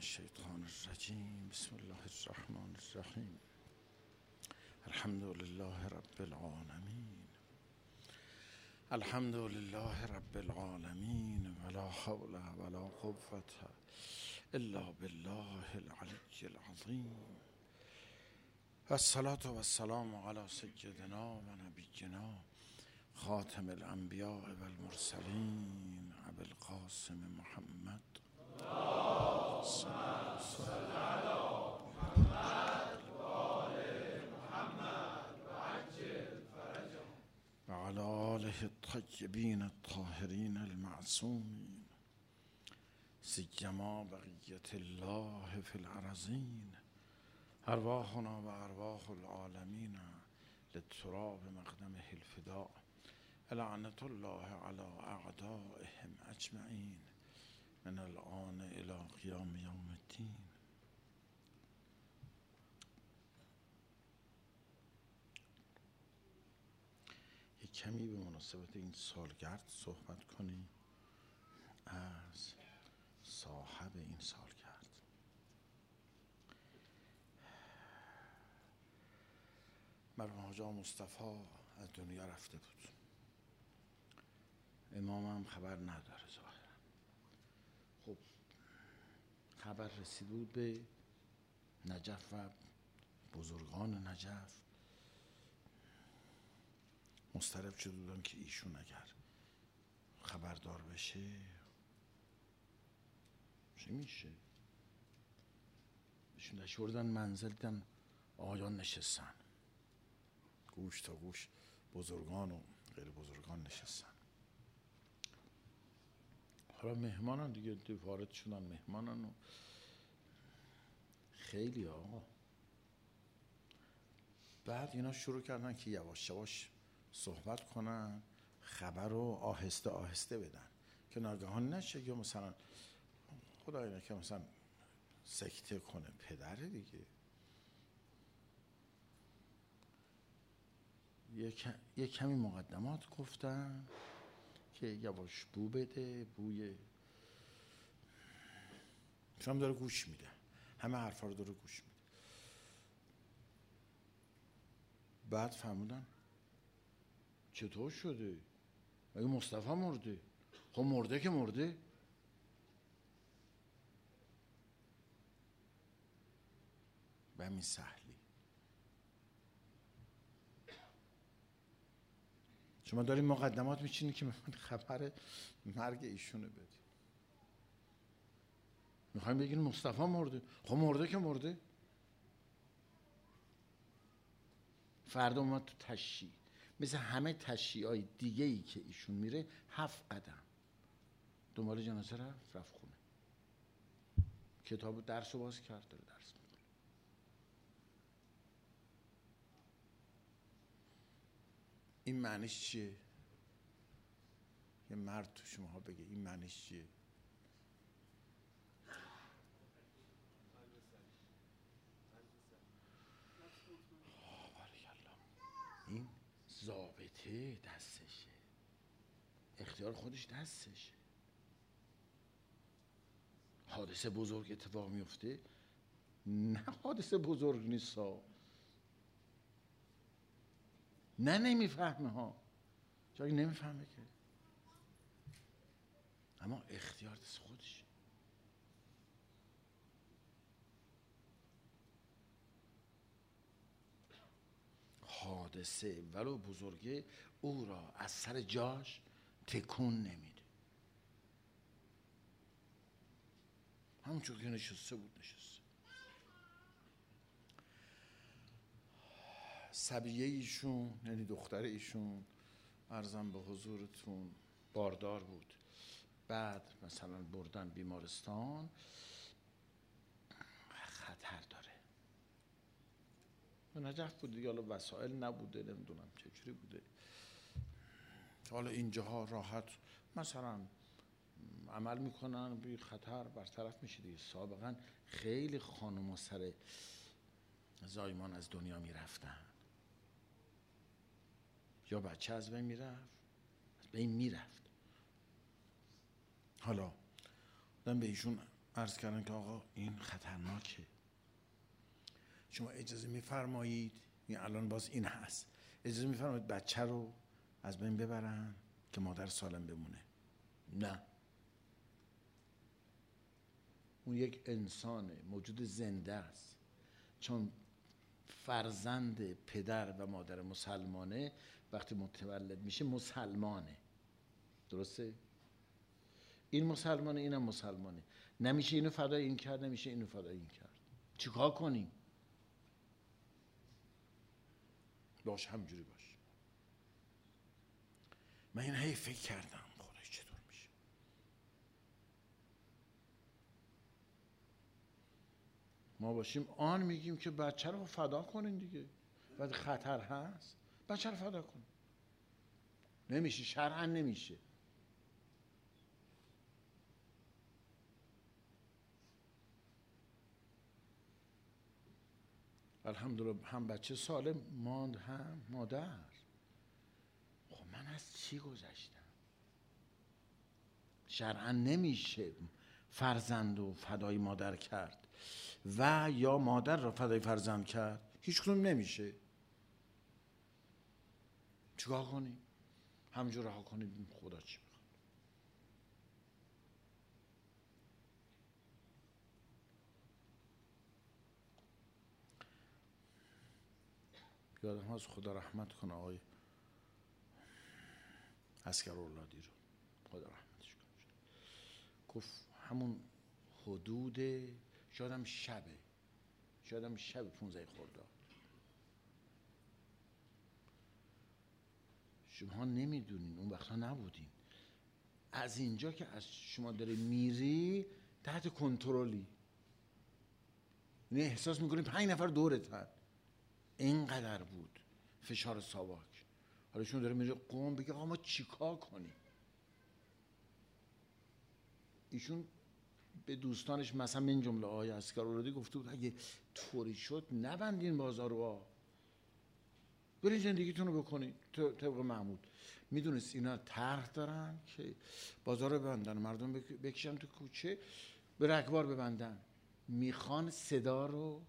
الشیطان الرجیم. بسم الله الرحمن الرحیم. الحمد لله رب العالمین. الحمد لله رب العالمین ولا حول ولا قوة الا بالله العلی العظیم. الصلاة والسلام علی سیدنا و نبینا خاتم الانبیاء والمرسلین ابی القاسم محمد صلی علی محمد و آل محمد و عجل فرجهم و علی آله الطیبین الطاهرین المعصومین سیما بقیة الله فی الارضین. ارواحنا و ارواح العالمین للتراب مقدمه الفداء. لعنة الله علی اعدائهم اجمعین من الآن الى قیام یوم الدین. یک کمی به مناسبت این سالگرد صحبت کنیم از صاحب این سالگرد. مرحوم حاج آقا مصطفی از دنیا رفته بود. امام هم خبر نداره ظاهرا. خب خبر رسید بود به نجف و بزرگان نجف. مضطرب شده بودن که ایشون اگر خبردار بشه چی میشه. ایشون داشت بردن منزل، دیدن آقایان نشستن گوش تا گوش، بزرگان و غیر بزرگان نشستن. حالا مهمانان دیگه وارد شدن، مهمانان و خیلی آقا. بعد اینا شروع کردن که یواش یواش صحبت کنن، خبر رو آهسته آهسته بدن که ناگهان نشه یا مثلا خدای نکنه مثلا سکته کنه پدره دیگه. یک کمی مقدمات گفتن که یواش بو بده، بوی شما داره گوش میده، همه حرفا رو داره گوش میده. بعد فهمودن چطور شده؟ مگه مصطفی مرده؟ خب مرده که مرده. به همین سهلی شما دارین مقدمات میچینی که خبر مرگ ایشونه بدی. میخوایم بگین مصطفی مرده. خب مرده که مرده. فردا اومد تو تشییع، مثل همه تشییعای دیگه ای که ایشون میره 7 قدم دنبال جنازه رفت خونه. کتاب درس رو باز کرد، داره درس میکنه. این معنیش چیه؟ یه مرد تو شماها بگه این معنیش چیه؟ این ضابطه دستشه، اختیار خودش دستشه. حادثه بزرگ اتفاق میفته، نه حادثه بزرگ نیست ها، نه نمیفهمه ها، جایی نمیفهمه که، اما اختیار دست خودشه. حادثه ولو بزرگه او را از سر جاش تکون نمیده. همونجور که نشسته بود نشسته. صبیه ایشون یعنی دختر ایشون عرضم به حضورتون باردار بود. بعد مثلا بردن بیمارستان، خطر داره. نجف بود دیگه، حالا وسایل نبوده، نمیدونم چجوری بوده. حالا اینجاها راحت مثلا عمل میکنن، بی خطر برطرف میشه دیگه. سابقا خیلی خانم سر زایمان از دنیا میرفتن، یا بچه از بین میرفت، از بین میرفت. حالا دن به ایشون عرض کردن که آقا این خطرناکه، شما اجازه میفرمایید، این الان باز این هست، اجازه میفرمایید بچه رو از بین ببرن که مادر سالم بمونه؟ نه، اون یک انسانه، موجود زنده است، چون فرزند پدر و مادر مسلمانه وقتی متولد میشه مسلمانه، درسته؟ این مسلمانه، اینم مسلمانه، نمیشه اینو فدای این کرد، نمیشه اینو فدای این کرد. چیکار کنیم؟ باش همجوری باش. من این هی فکر کردم خدای چطور میشه. ما باشیم آن میگیم که بچه رو فدا کنین دیگه، وقتی خطر هست بچه رو فدا کن. نمیشه، شرعاً نمیشه. الحمدلله هم بچه سالم ماند هم مادر. خب من از چی گذشتم؟ شرعاً نمیشه فرزند رو فدای مادر کرد و یا مادر رو فدای فرزند کرد، هیچ کدوم نمیشه. چیکار کنیم؟ همجور رها کنیم، خدا چی میخواد. یادم هست خدا رحمت کنه آقای عسکرالله رو، خدا رحمتش کنه، گفت همون حدود شایدم شب 15 خرداد، شما نمیدونین، اون وقتا نبودین، از اینجا که از شما داره میری تحت کنترلی، یعنی احساس میکنی 5 نفر دورتن، اینقدر بود فشار ساواک. حالا شما داره میره قم، بگه آقا ما چیکار کنیم؟ ایشون به دوستانش مثلا من جمله آقای عسکرالله گفته بود اگه طوری شد نبندین بازار رو، برین زندگیتون رو بکنین طبق معمول. میدونست اینا طرح دارن که بازار رو ببندن، مردم بکشن تو کوچه، به رگبار ببندن، میخوان صدا رو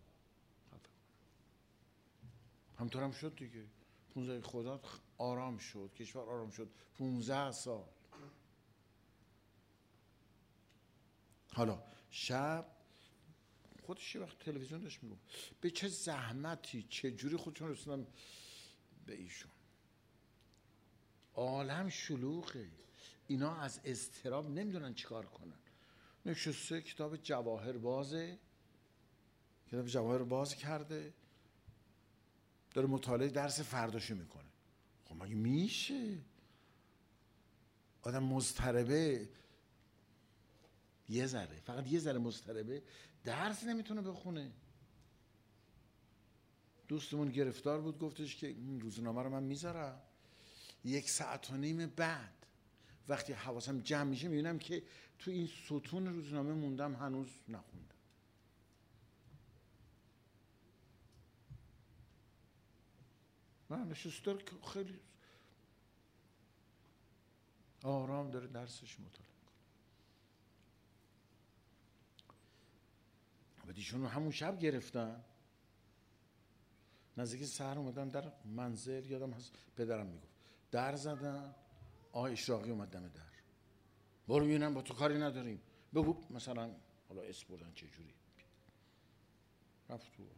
همطور هم شد دیگه. 15 خرداد آرام شد، کشور آرام شد 15 سال. حالا شب خودش یه وقت تلویزیون داشت میگفت به چه زحمتی چه جوری خودشون رسوندن به ایشون. عالم شلوغه، اینا از اضطراب نمیدونن چیکار کنن. نشسته کتاب جواهر باز کرده، داره مطالعه درس فرداشو میکنه. خب مگه میشه آدم مضطربه فقط یه ذره مضطربه درس نمیتونه بخونه؟ دوستمون گرفتار بود، گفتش که این روزنامه رو من میذارم 1.5 ساعت بعد وقتی حواسم جمع میشه میبینم که تو این ستون روزنامه موندم هنوز نخوندم. من نشسته خیلی آرام داره درسش مطالعه میکنه. و ایشون همون شب گرفتن، نزدیک سحر اومدن در منزل، یادم هست پدرم میگفت در زدن، آقای اشراقی اومد دم در، برو ببینم با تو کاری نداریم، بگو مثلا حالا اسم بردن چه جوری. رفت تو.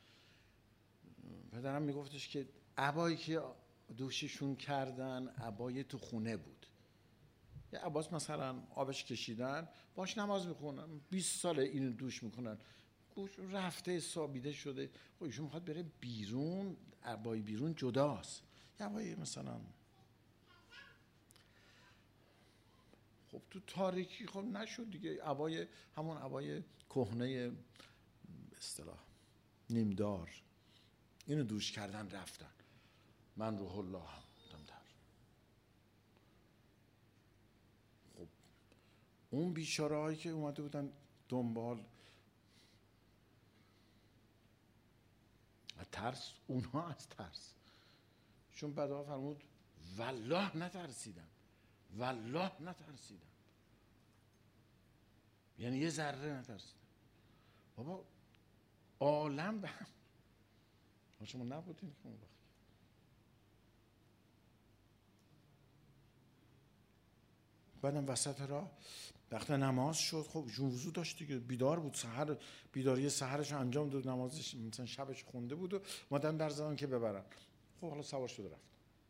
پدرم میگفتش که عبایی که دوششون کردن عبای تو خونه بود، یه عباس مثلا آبش کشیدن باش نماز میخونن، 20 ساله اینو دوش میکنن، گوش رفته سابیده شده. خب ایشون میخواد بره بیرون، عبای بیرون جداست، یه عبای مثلا خب تو تاریکی خب نشد دیگه، عبای همون عبای کهنه به اصطلاح نیمدار، اینو دوش کردن رفتن. من روح الله هم بودم در. خب اون بیچاره هایی که اومده بودن دنبال ترس، اونها از ترس، چون بعدها فرمود والله نترسیدم. یعنی یه ذره نترسیدم. بابا عالم به هم، شما نبودین که اون وقت. بعدم وسط راه وقت نماز شد، خب وضو داشت دیگه، بیدار بود، سحر بیداری سحرش انجام داد، نمازش مثلا شبش خونده بود و مادام در زدن که ببرن. خب حالا سوار شد رفت.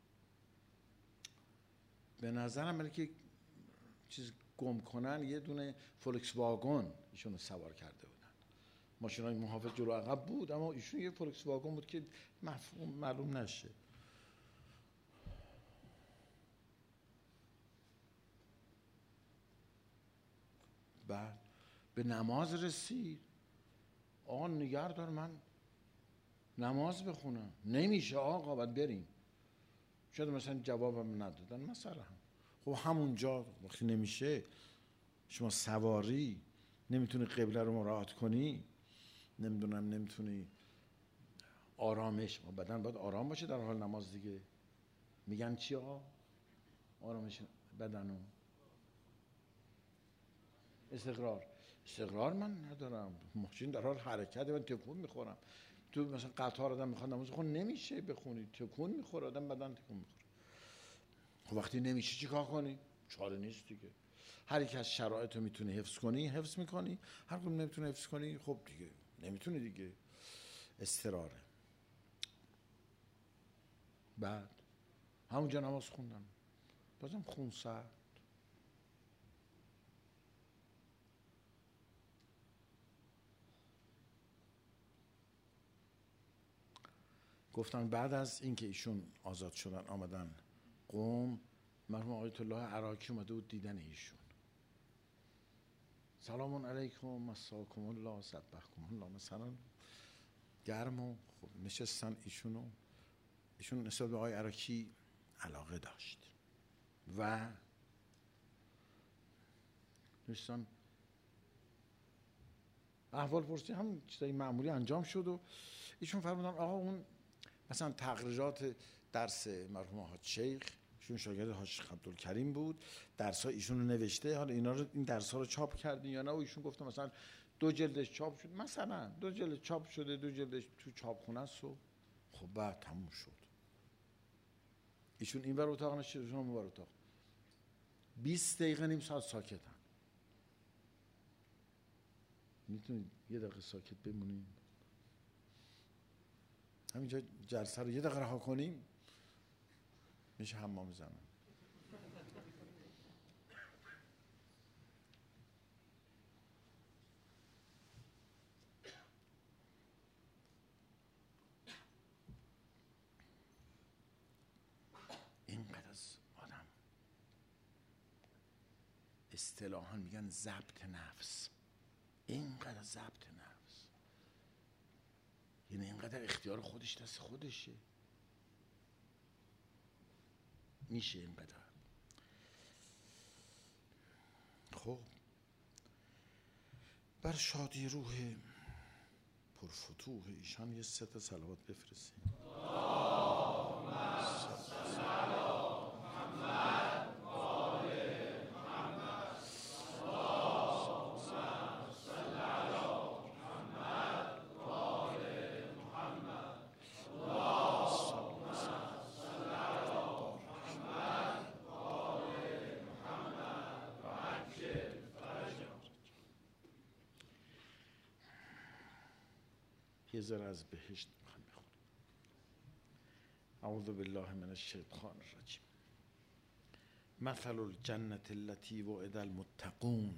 به نظرم برای که چیز گم کنن یه دونه فولکس واگن ایشونو سوار کرده بودن. ماشینای محافظ جلو عقب بود اما ایشون یه فولکس واگن بود که مفهوم معلوم نشه. بعد به نماز رسید. آقا نگه دار من نماز بخونم. نمیشه آقا، باید بریم. شاید مثلا جوابم ندادن مثلا. خب همونجا وقتی نمیشه، شما سواری نمیتونی قبله رو مراعات کنی، نمیتونی آرامش، بدن باید آرام باشه در حال نماز دیگه. میگن چی آقا؟ آرامش بدنو استقرار من ندارم. ماشین در حال حرکت، من تکون میخورم. تو مثلا قطار آدم میخواد نماز بخونه، نمیشه بخونی، تکون میخوره آدم، بدن تکون میخوره. خب وقتی نمیشه چیکار کنی؟ چاره نیست دیگه. هر یک از شرایط رو میتونی حفظ کنی حفظ میکنی، هر کدوم نمیتونی حفظ کنی خب دیگه نمیتونی دیگه. اضطراره. بعد همونجا نماز خوندن، بازم خون سرد. گفتن بعد از اینکه ایشون آزاد شدن آمدن قم، مرحوم آیت الله عراقی اومده بود دیدن ایشون. سلام علیکم، مساکم الله، صبحکم الله، مثلا گرم و خب نشستن. ایشون نسبت به آقای عراقی علاقه داشت و نشستن احوال پرسی، هم چیزای معمولی انجام شد و ایشون فرمودن آقا اون مثلا تقریرات درس مرحوم حاج شیخ، ایشون شاگرد حاج شیخ عبدالکریم بود، درس‌ها ایشون رو نوشته، حالا این درس‌ها رو چاپ کردین یا نه؟ و ایشون گفته مثلا 2 جلدش چاپ شد، مثلا 2 جلد چاپ شده، 2 جلدش تو چاپخونه است. و خب بعد تموم شد. ایشون این ور اتاق نشد، ایشون اون ور اتاق. 20 دقیقه نیم ساعت ساکتن. میتونید یه دقیقه ساکت بمونیم؟ همینجا جلسه رو یه دقیقه رها کنیم میشه حمام زنم. اینقدر از آدم اصطلاحاً میگن ضبط نفس، اینقدر ضبط نفس، یعنی اینقدر اختیار خودش دست خودشه. میشه اینقدر. خب بر شادی روح پرفتوح ایشان یه 3 تا صلوات بفرستیم. یه ذره از بهشت میخوام بخونم. اعوذ بالله من الشیطان الرجیم. مثل الجنة التي وعد المتقون،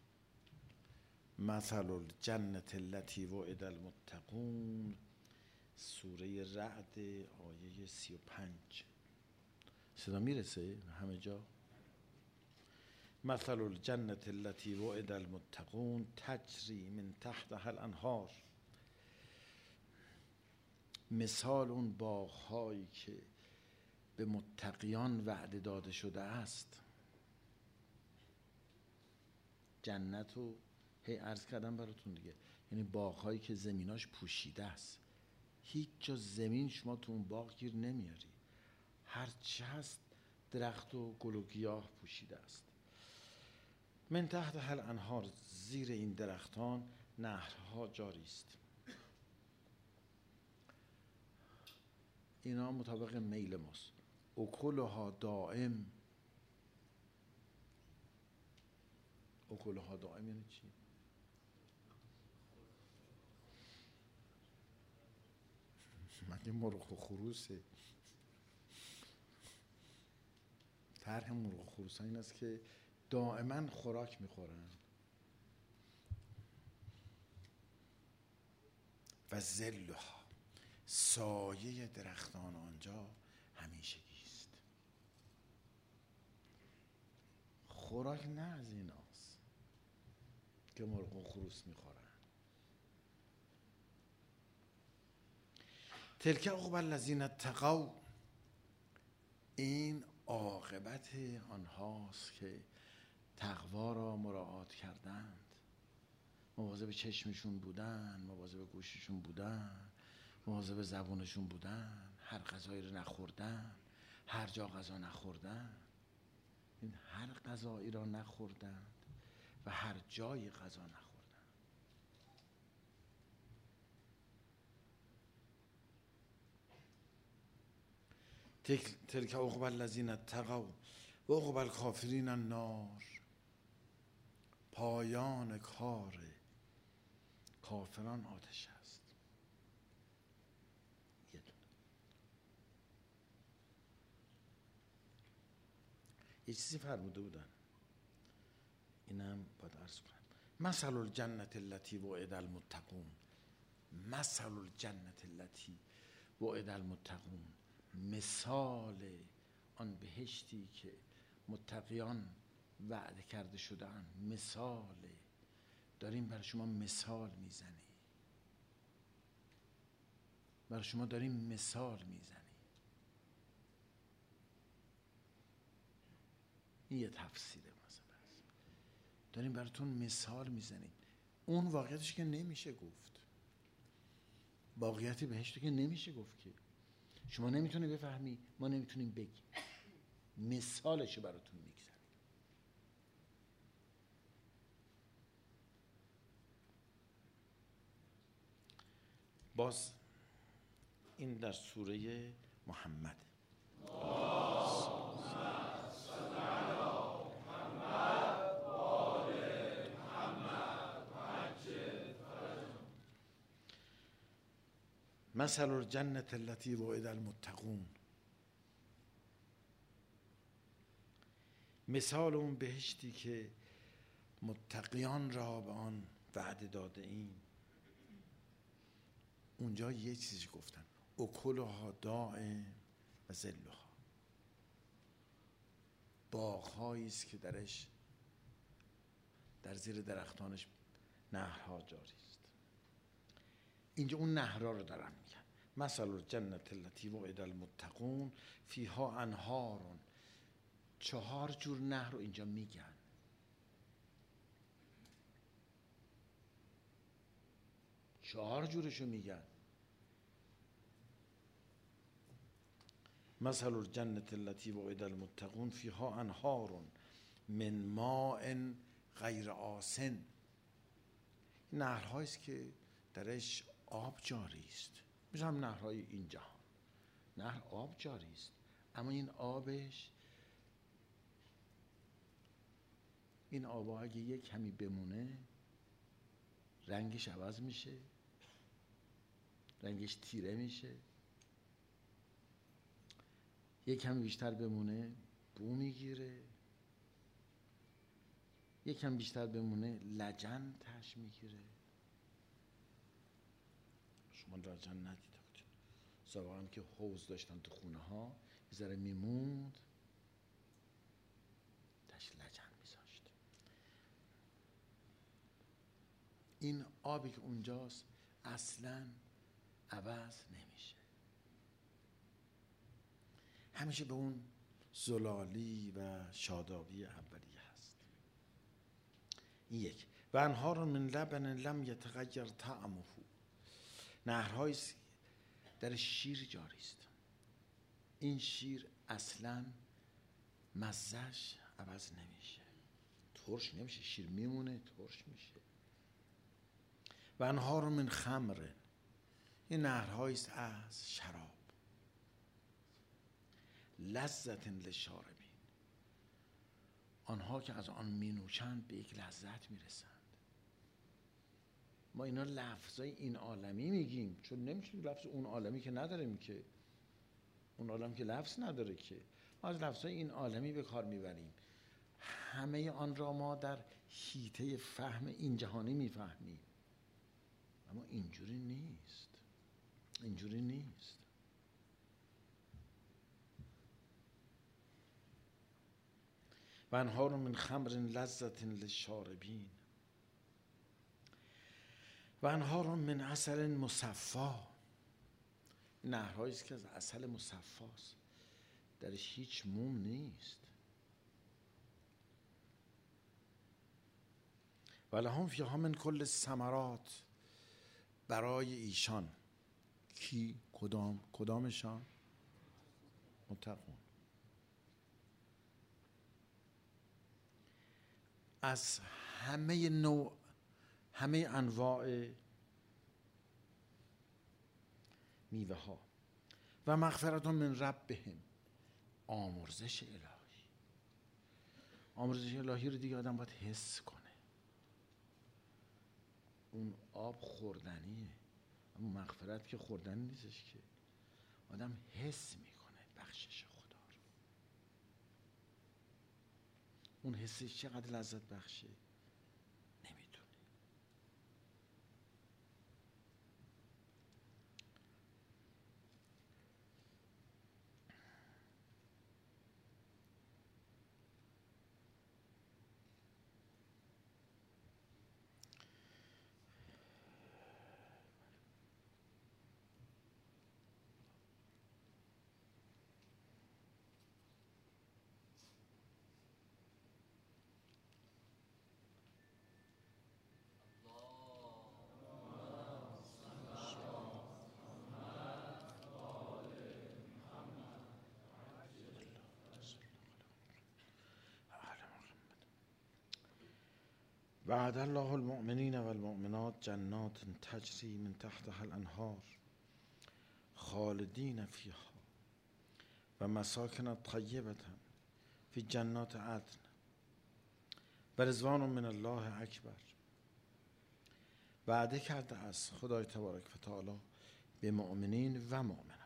مثل الجنة التي وعد المتقون، سوره رعد آیه 35. صدا میرسه همه جا؟ مثل الجنة التي وعد المتقون تجری من تحتها الانهار، مثال اون باغ‌هایی که به متقیان وعده داده شده است. جنت رو عرض کردم براتون دیگه، یعنی باغ‌هایی که زمیناش پوشیده است. هیچ جا زمین شما تو اون باغ گیر نمیاری، هر چه هست درخت و گل و گیاه پوشیده است. من تحت هل انهار، زیر این درختان نهرها جاری است. اینا مطابق میل ماست. اکلها دائم. اکلها دائم یعنی چی؟ مگه مرغ و خروسه؟ طرح مرغ و خروس این است که دائما خوراک میخورن. و ظلها، سایه درختان آنجا همیشگی است. خوراک نه از ایناست که مرغ و خروس میخورن. تلک عقبی الذین اتقوا، این عاقبت آنهاست که تقوا را مراعات کردند، مواظب چشمشون بودن، مواظب گوششون بودن، مواظب زبونشون بودن، هر غذایی رو نخوردن، هر جا غذا نخوردن. این هر غذایی را نخوردند و هر جای غذا نخوردند. تلک عقبی الذین اتقوا و عقبی الکافرین النار، پایان کار کافران آتش است. یه چیزی فرموده بودن، اینم باید عرض کنم. مثل الجنة التي وعد المتقون، مثل الجنة التي وعد المتقون، مثال آن بهشتی که متقیان وعده کرده شدن. مثال داریم برای شما مثال میزنیم، برای شما داریم مثال میزنیم. این یه تفسیره مثلا، داریم براتون مثال میزنیم. اون واقعیتش که نمیشه گفت، واقعیتی بهشت که نمیشه گفت، که شما نمیتونی بفهمی، ما نمیتونیم بگیم، مثالشو براتون میگذاریم. باز این در سوره محمد. مثل الجنة التي وعد المتقون، مثال اون بهشتی که متقیان را به آن وعده داده ایم. اونجا یه چیزی گفتن، اکلها دائم و ظلها، باغ‌هایی است که درش، در زیر درختانش نهرها جاری است. اینجا اون نهرها رو دارن میگن. مثل الجنة التي وعد المتقون فیها انهار، 4 جور نهر رو اینجا میگن. چهار جورشو میگن. مثل الجنة التي وعد المتقون فیها انهار من ماء غیر آسن، نهرهایی است که درش آب جاری است، مثل هم نهرهای این جهان. نهر آب جاری است، اما این آبش، این آبا اگه یک کمی بمونه رنگش عوض میشه، رنگش تیره میشه. یک کمی بیشتر بمونه بو میگیره، یک کمی بیشتر بمونه لجن تش میگیره. شما لجن ندیده بودید سابقا که حوض داشتن تو خونه ها، یه ذره میموند تش لجن میذاشت. این آبی که اونجاست اصلاً عوض نمیشه، همیشه به اون زلالی و شادابی اولیه هست. این یک. و انهار من لبن لم یتغیر طعمه، نهرهای در شیر جاری است. این شیر اصلاً مزهش عوض نمیشه، ترش نمیشه، شیر میمونه ترش میشه. و انهار من خمر، این نهرهایی است از شراب، لذت للشاربین، آنها که از آن می نوشند به یک لذت میرسند. ما اینا لفظای این عالمی میگیم چون نمیشه لفظ اون عالمی که نداریم، که اون عالم که لفظ نداره، که ما از لفظای این عالمی به کار میبریم. همه آن را ما در حیطه فهم این جهانی میفهمیم، اما اینجوری نیست، اینجوری نیست. و انهار من خمر لذت للشاربین و انهار من عسل مصفا، نهرهایی است که از عسل مصفاست، درش هیچ موم نیست. و لهم فیها من کل الثمرات، برای ایشان. کی؟ کدامشان؟ متقون. از همه نوع، همه انواع میوه ها. و مغفرت من ربهم، آمرزش الهی. آمرزش الهی رو دیگه آدم باید حس کنه. اون آب خوردنیه، اما مغفرت که خوردنی نیستش، که آدم حس میکنه بخشش خدا رو. اون حسش چقدر لذت بخشه نمیدونه. وعد الله المؤمنین و المؤمنات جنات تجری من تحتها الانهار خالدین فیها و مساکن طیبة فی جنات عدن و رضوان من الله اکبر. وعده کرده است خدای تبارک و تعالی به مؤمنین و مؤمنات.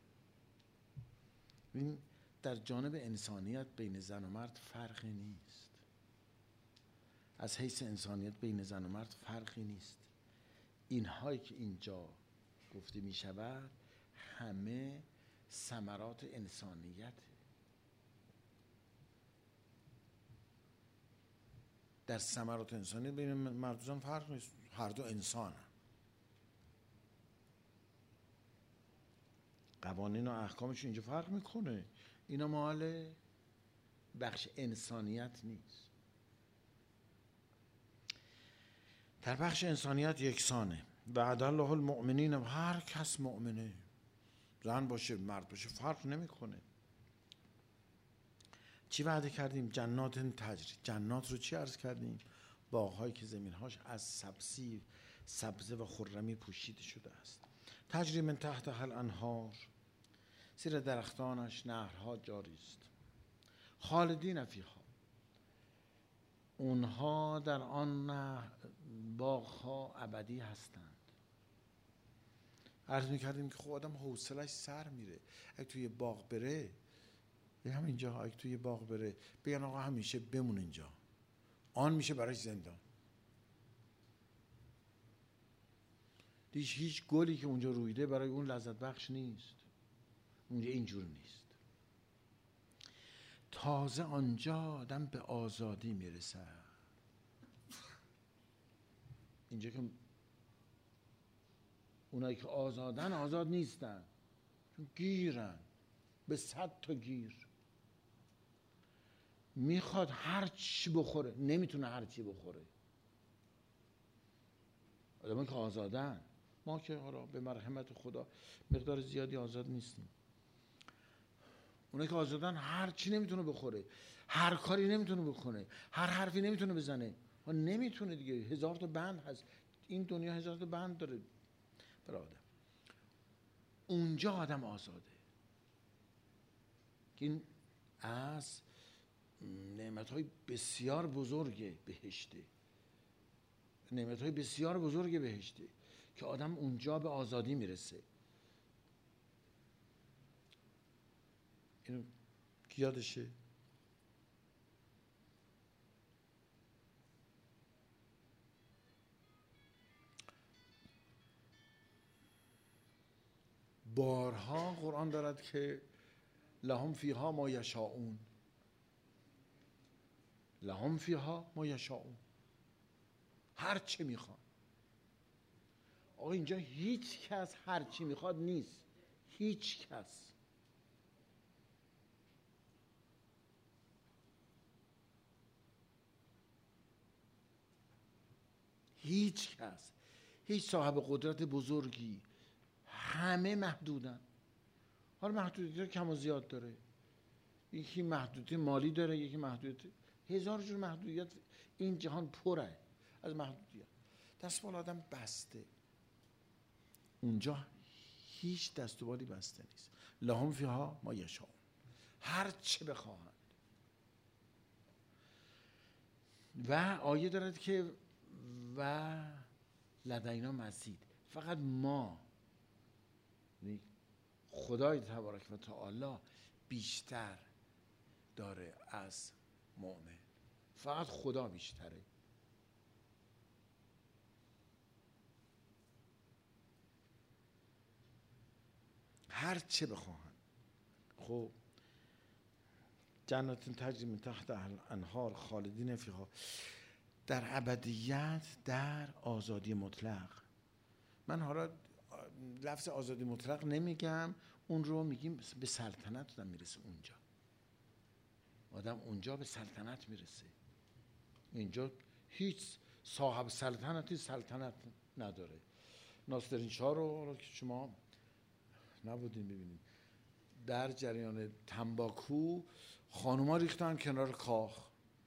این در جانب انسانیت بین زن و مرد فرقی نیست، از حیث انسانیت بین زن و مرد فرقی نیست. اینهایی که اینجا گفته می شود همه ثمرات انسانیت. در ثمرات انسانیت بین مرد و زن فرق نیست، هر دو انسان هم. قوانین و احکامش اینجا فرق میکنه، اینا مال بخش انسانیت نیست. در بخش انسانیت یکسانه. وعد الله المؤمنین، و هر کس مؤمنه، زن باشه مرد باشه فرق نمیکنه. چی وعده کردیم؟ جنات تجری. جنات رو چی عرض کردیم؟ باغ‌هایی که زمین‌هاش از سبزه و خرمی پوشیده شده است. تجری من تحتها الانهار، زیر درختانش نهرها جاری است. خالدین فیها، اونها در آن باغ‌ها ابدی هستند. عرض می‌کردیم که خب آدم حوصله‌اش سر میره اگه توی باغ بره، همینجا اگه توی باغ بره بگن آقا همیشه بمون اینجا، آن میشه براش زندان. هیچ گلی که اونجا رویده برای اون لذت بخش نیست، اونجا اینجور نیست. تازه آنجا آدم به آزادی میرسه. اینجا که اونایی که آزادن آزاد نیستن، چون گیرن به 100 تا گیر. میخواد هر چی بخوره، نمیتونه هر چی بخوره. آدمایی که آزادن، ما که حالا به مرحمت خدا مقدار زیادی آزاد نیستیم. اونایی که آزادن هر چی نمیتونه بخوره، هر کاری نمیتونه بکنه، هر حرفی نمیتونه بزنه، نمیتونه دیگه. 1000 تا بند هست این دنیا، 1000 تا بند داره برای آدم. اونجا آدم آزاده. این از نعمت‌های بسیار بزرگ بهشته، نعمت‌های بسیار بزرگ بهشته که آدم اونجا به آزادی میرسه. اینو کی یادشه؟ بارها قرآن دارد که لهم فیها ما یشاءون، لهم فیها ما یشاءون، هر چه میخوان. آقا اینجا هیچ کس هر چی میخواد نیست، هیچ کس. هیچ کس، هیچ صاحب قدرت بزرگی، همه محدودن. حالا محدودیت کم و زیاد داره، یکی محدودیت مالی داره، یکی محدودیت، 1000 جور محدودیت. این جهان پره از محدودیت. دستمال آدم بسته، اونجا هیچ دست و بالی بسته نیست. لهم فیها ما یشاءون، هر چه بخواهند. و آیه دارد که و لدینا مزید، فقط ما، خدای تبارک و تعالی بیشتر داره از مؤمن، فقط خدا بیشتره. هر چه بخواهن. خب جنات تجری من تحت الانهار خالدین فیها، در ابدیت، در آزادی مطلق. من حالا لفظ آزادی مطلق نمیگم، اون رو میگیم به سلطنت آدم میرسه. اونجا آدم اونجا به سلطنت میرسه. اینجا هیچ صاحب سلطنتی سلطنت نداره. ناصرالدین شاه رو که شما نبودین ببینید، در جریان تنباکو خانوما ریختن کنار کاخ،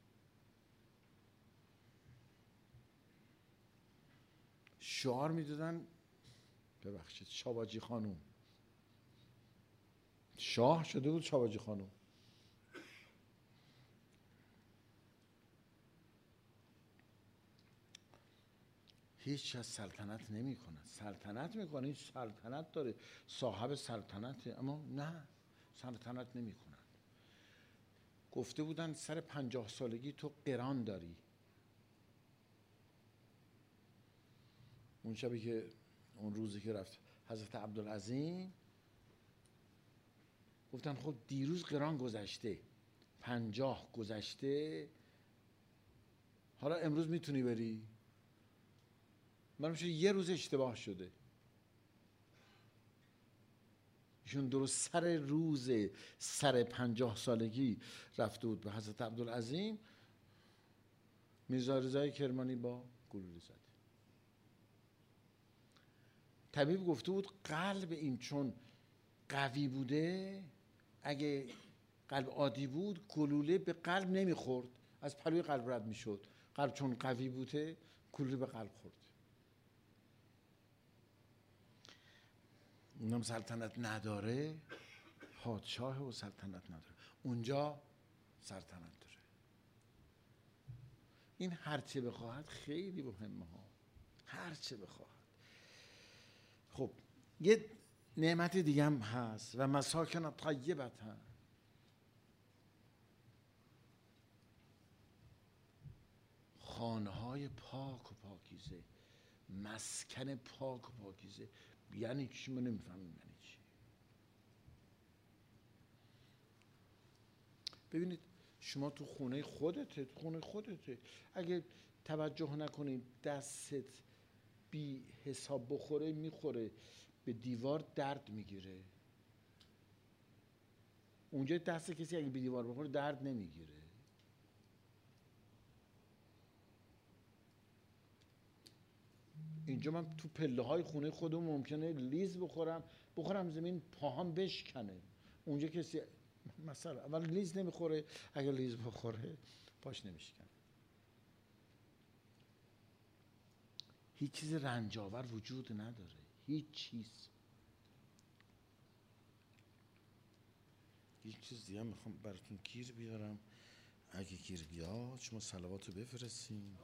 شعار میدادن، ببخشید، شاباجی خانوم. شاه شده بود شاباجی خانوم. هیچ از سلطنت نمی کنه. سلطنت میکنه، هیچ سلطنت داره، صاحب سلطنته، اما نه، سلطنت نمی کنن. گفته بودن سر 50 سالگی تو قران داری. اون شبی که، اون روزی که رفت حضرت عبدالعظیم، گفتن خب دیروز قران گذشته، 50 گذشته، حالا امروز میتونی بری؟ من میشه یه روز اشتباه شده. ایشون درست سر روز سر 50 سالگی رفته بود به حضرت عبدالعظیم، میرزا رضای کرمانی با گلوله زده. طبیب گفته بود قلب این چون قوی بوده، اگه قلب عادی بود گلوله به قلب نمیخورد، از پلوی قلب رد میشد. قلب چون قوی بوده گلوله به قلب خورد. اونم سلطنت نداره، پادشاه و سلطنت نداره، اونجا سلطنت داره. این هرچه بخواهد خیلی مهمه ها، هرچه بخواهد. خب یه نعمت دیگه هم هست، و مساکن طیبة، خانه‌های پاک و پاکیزه، مسکن پاک و پاکیزه. یعنی چی؟ ما نمیفهمیم یعنی چی. ببینید شما تو خونه خودته، اگه توجه نکنید دستت بی حساب بخوره، میخوره به دیوار، درد میگیره. اونجا دست کسی اگه به دیوار بخوره درد نمیگیره. اینجا من تو پله های خونه خودم ممکنه لیز بخورم زمین، پاهام بشکنه. اونجا کسی مثلا اول لیز نمیخوره، اگر لیز بخوره پاش نمیشکنه. هیچ چیز رنجاور وجود نداره، هیچ چیز. هیچ چیز دیگه میخوام براتون گیر بیارم، اگه گیر بیاد شما صلواتو بفرستین.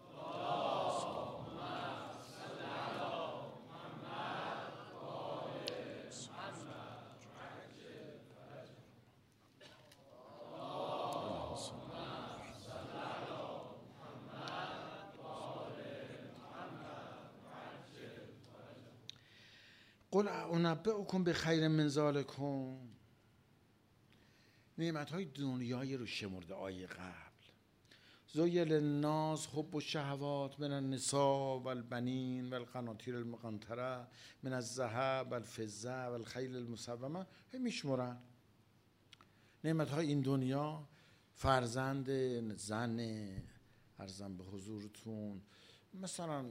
قل انبئکم بخیر من ذالکم. نعمت‌های دنیای رو شمرده آیه قبل. زویل الناس حب الشهوات من النساء والبنین والقناطیر المقنطره من الذهب والفضه والخیل المسومه. میشمرن نعمت‌های این دنیا، فرزند، زن، عرضم به حضورتون، مثلا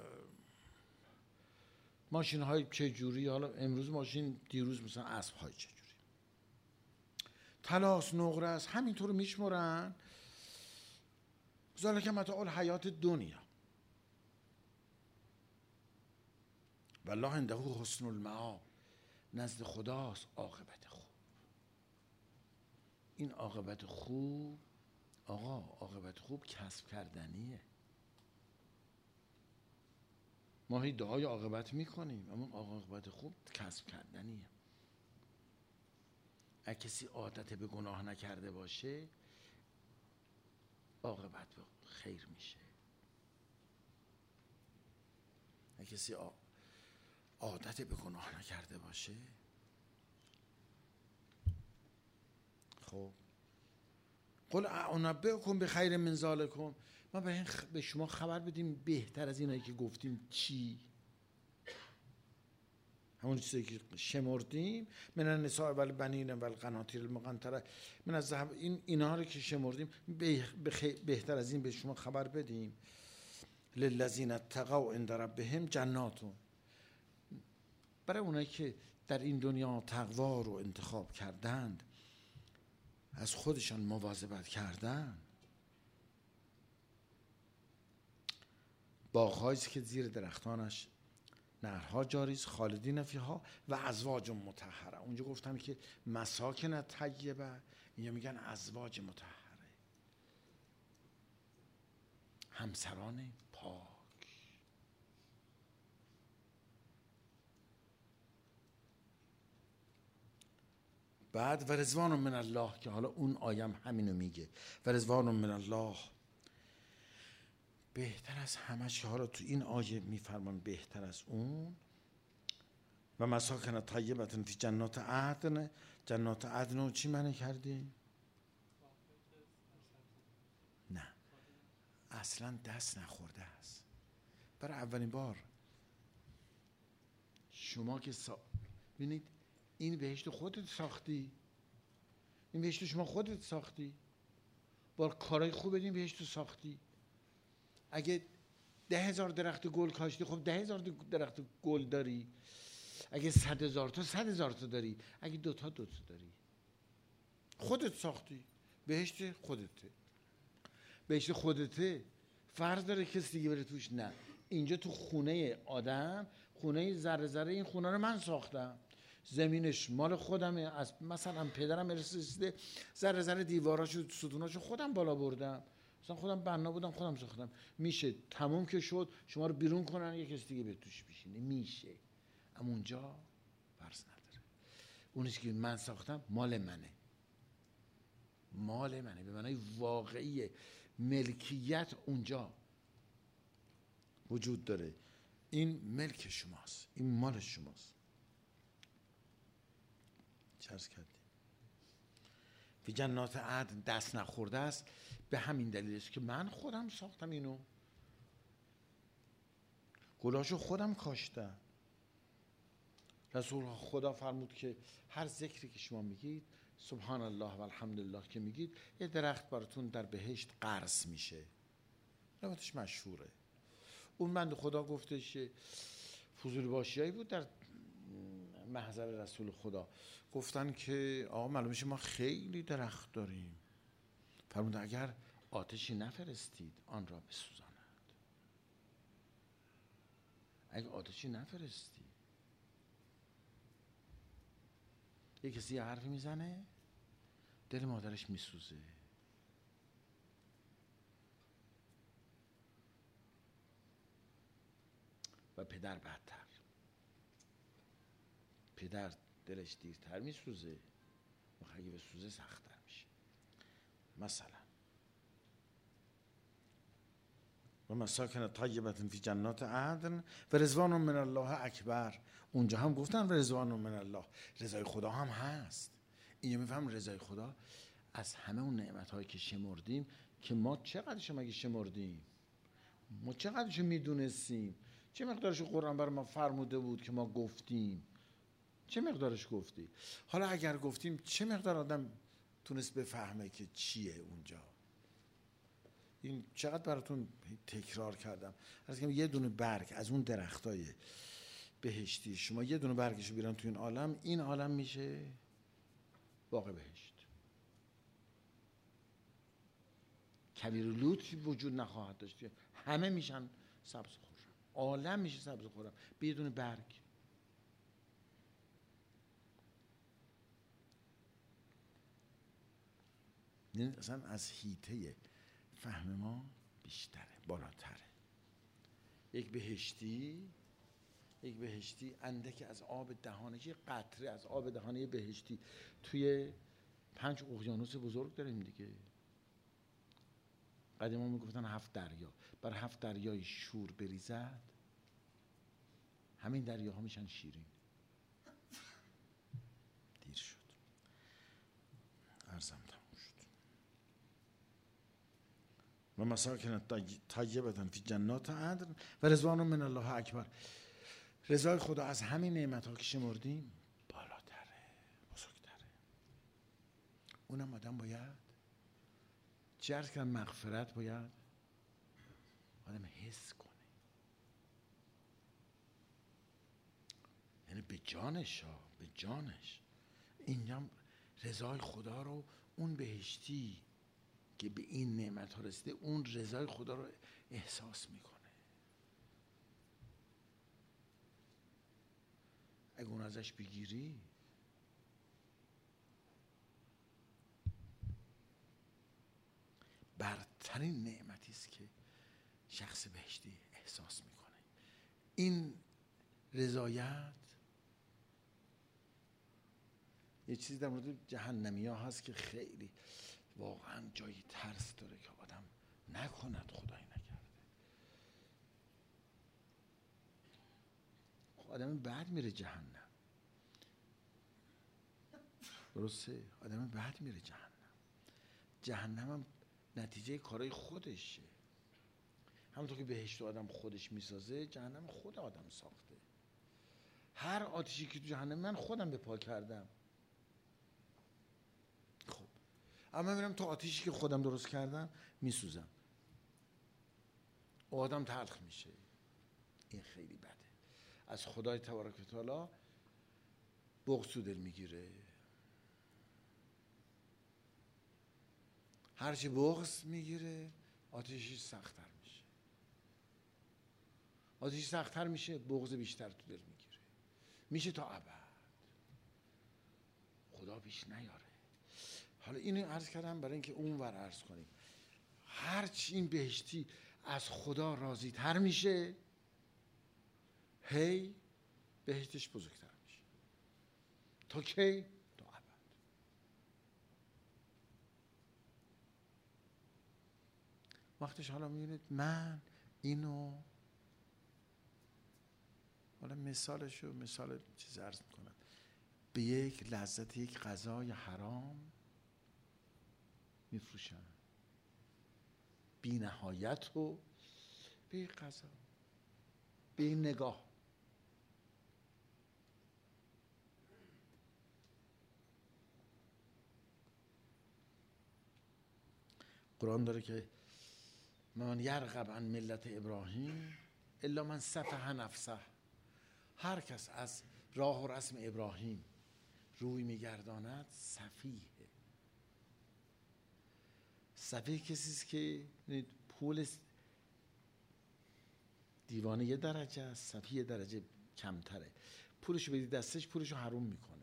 ماشین های چجوری، حالا امروز ماشین، دیروز مثلا اسب های چجوری، طلاس، نقره است، همینطور میشمرن. ذالک متاع الحیات دنیا والله عنده حسن المآب. نزد خداست عاقبت خوب. این عاقبت خوب، آقا عاقبت خوب کسب کردنیه. ما هی دعای عاقبت میکنیم، اما عاقبت خوب کسب کردنیه. اگه کسی عادت به گناه نکرده باشه عاقبت خیر میشه. اگه کسی عادت به گناه نکرده باشه، خب قل انبئکم بخیر من ذالکم. ما به شما خبر بدیم بهتر از اینایی که گفتیم چی؟ همون چیزی که شمردیم، من النساء والبنین والقناطیر المقنطره من الذهب، اینا رو که شمردیم بهتر از این به شما خبر بدیم. للذین اتقوا عند ربهم جنات. برای اونایی که در این دنیا تقوا رو انتخاب کردند، از خودشان مواظبت کردن، باغ‌هایی که زیر درختانش نهرها جاری است خالدین فیها و ازواج مطهره. اونجا گفتم که مساکن طیبه، اینجا میگن ازواج مطهره، همسران پاک. بعد و رضوان من الله، که حالا اون آیم همینو میگه، و رضوان من الله بهتر از همش، که حالا تو این آیه میفرمان بهتر از اون. و مساکن طیبه فی جنات عدن. جنات عدن رو چی معنی کردی؟ نه، اصلا دست نخورده است. برای اولین بار شما که ببینید این بهشت خودت ساختی، این بهشت شما خودت ساختی، با کارهای خوب این بهشت ساختی. اگه 10,000 درخت گل کاشتی، خب 10,000 درخت گل داری. اگه 100,000 تا 100,000 تا داری. اگه 2 تا داری. خودت ساختی، بهشت خودته. بهشت خودته، فرض داره کسی دیگه بره توش؟ نه. اینجا تو خونه آدم، خونه ذره ذره این خونه رو من ساختم، زمینش مال خودمه، از مثلا پدرم رسیده، ذره ذره دیواراشو ستوناشو خودم بالا بردم، مثلا خودم بنا بودم خودم ساختم. میشه تموم که شد شما رو بیرون کنن یه کسی دیگه به توش بشینه، میشه. اما اونجا فرض نداره. اونی که من ساختم مال منه، مال منه به معنای واقعی ملکیت اونجا وجود داره. این ملک شماست، این مال شماست. چرس کردیم فی جنات عدن، دست نخورده است. به همین دلیل است که من خودم ساختم اینو، گلاشو خودم کاشتم. رسول خدا فرمود که هر ذکری که شما میگید، سبحان الله و الحمدلله که میگید، یه درخت براتون در بهشت غرس میشه. روایتش مشهوره. اون بنده خدا گفتش فضول باشیایی بود در محضر رسول خدا گفتن که آقا معلوم میشه ما خیلی درخت داریم. فرمود اگر آتشی نفرستید آن را بسوزاند. اگر آتشی نفرستی، یک کسی یه حرفی میزنه دل مادرش میسوزه. و پدر بدتر، پدر دلش دیرتر میسوزه و اگه بسوزه سخت‌تر میشه. مثلا و مساکن طیبة فی جنات عدن و رضوان من الله اکبر. اونجا هم گفتن رضوان من الله، رضای خدا هم هست. اینجا میفهم رضای خدا از همه اون نعمت‌هایی که شمردیم که ما چقدرش مگه شمردیم؟ ما چقدرش میدونستیم؟ چه مقدارش قرآن بر ما فرموده بود که ما گفتیم؟ چه مقدارش گفتی؟ حالا اگر گفتیم چه مقدار آدم تونست بفهمه که چیه اونجا؟ این چقدر براتون تکرار کردم. از که یه دونه برگ از اون درختای بهشتی، شما یه دونه برگشو بیارن تو این عالم میشه باغ بهشت. کویر لوت وجود نخواهد داشت، همه میشن سبز خورم، عالم میشه سبز خورم به یه دونه برگ. اصلا از حیطه فهم ما بیشتره، بالاتره. یک بهشتی اندک از آب دهانه، یه قطره از آب دهانه بهشتی توی 5 اقیانوس بزرگ داریم دیگه. قدیما میگفتن 7 دریا. بر 7 دریای شور بریزد همین دریاها میشن شیرین. دیر شد، عرضم تموم شد. و مساکن طیبة فی جنات عدن و رضوان من الله اکبر. رضای خدا از همین نعمت‌ها که شمردیم بالاتره، بزرگتره. اونم آدم باید چرا که مغفرت باید آدم حس کنه، یعنی به جانش به جانش. اینجا رضای خدا رو، اون بهشتی که به این نعمت ها رسیده، اون رضای خدا رو احساس میکنه. اگه اون ازش بگیری برترین نعمتی است که شخص بهشتی احساس میکنه. این رضایت یه چیزی در مورد جهنمی ها هست که خیلی واقعا جایی ترس داره که آدم نکند خدای نکرده. آدم بعد میره جهنم، درسته؟ آدم بعد میره جهنم. جهنم هم نتیجه کارهای خودشه. همونطور که بهشت آدم خودش میسازه، جهنم خود آدم ساخته. هر آتیشی که تو جهنم من خودم به پا کردم. خب اما میرم تو آتیشی که خودم درست کردم میسوزم، آدم تلخ میشه. این خیلی بده. از خدای تبارک و تعالی بغض تو دل میگیره. هرچی بغض میگیره آتیشی سخت‌تر میشه. آتیش سخت‌تر میشه، بغض بیشتر تو دل میگیره، میشه تا ابد. خدا بیش نیاره. حالا اینو عرض کردم برای اینکه اون ور عرض کنیم. هرچی این بهشتی از خدا راضی تر میشه، هی بهشتش بزرگتر میشه. تا کی؟ تا ابد. وقتش حالا میبینید من اینو، حالا مثال چیز عرض میکنم، به یک لذت یک غذای حرام میفروشن، بی نهایت رو به یک غذا، به این نگاه. قرآن داره که من یرغب عن ملت ابراهیم الا من سفه نفسه. هر کس از راه و رسم ابراهیم روی میگرداند سفیه. سفیه کسی است که پول دیوانه یه درجه است، سفیه یه درجه کمتره. پولشو بدی دستش پولشو حروم میکنه.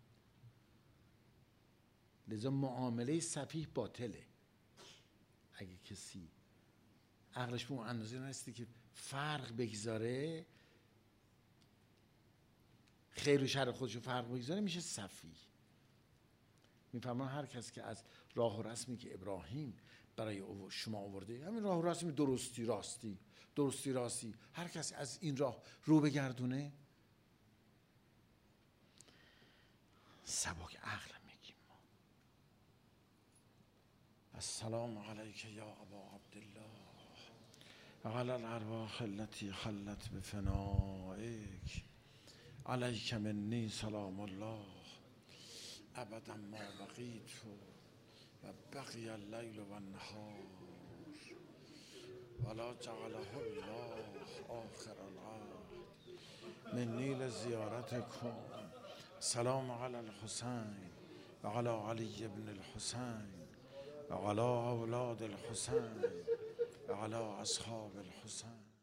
لذا معامله سفیه باطله. اگه کسی عقلش به اون اندازه نرسیده که فرق بگذاره، خیر و شر خودشو فرق بگذاره، میشه سفیه. میفهمن هر کس که از راه و رسمی که ابراهیم برای شما آورده، همین راه و رسم درستی راستی، هر کس از این راه رو بگردونه، سبک عقل میگیم ما. السلام علیک یا ابا عبدالله و علی الارواح التي خلت بفنائک، علیک منی سلام الله ابدا ما بقیت و بقی اللیل و النهار ولا جعله الله آخر العهد منی لزیارتکم. سلام علی الحسین و علی علی ابن الحسین و علی اولاد الحسین و علی اصحاب الحسین.